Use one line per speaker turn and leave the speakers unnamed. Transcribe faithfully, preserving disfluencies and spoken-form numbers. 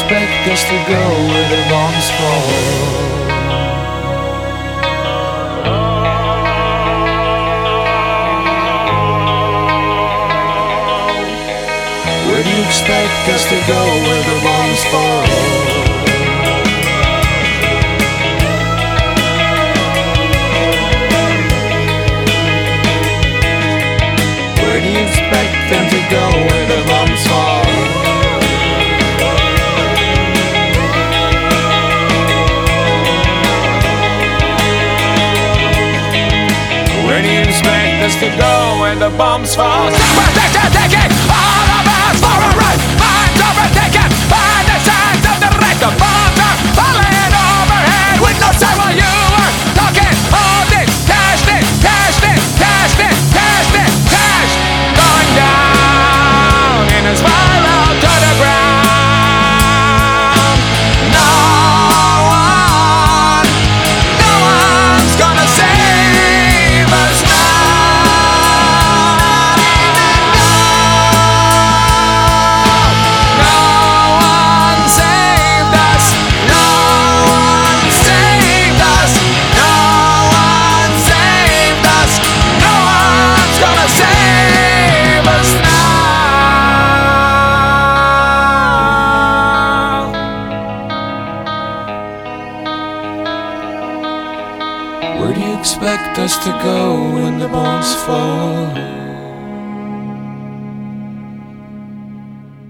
expect us to go where the bombs fall? Where do you expect us to go where the bombs fall? Where do you expect them to go where the bombs fall? Where do you expect us to go when the bombs fall?
Superstition taking all of us for a ride. Minds overtaken by the signs of the right. The bombs are falling overhead with no sound while you are talking. All this cash, this cash, this cash, this cash, this cash going down in a spiral to the ground. No one, no one's gonna save us now.
Where do you expect us to go when the bombs fall?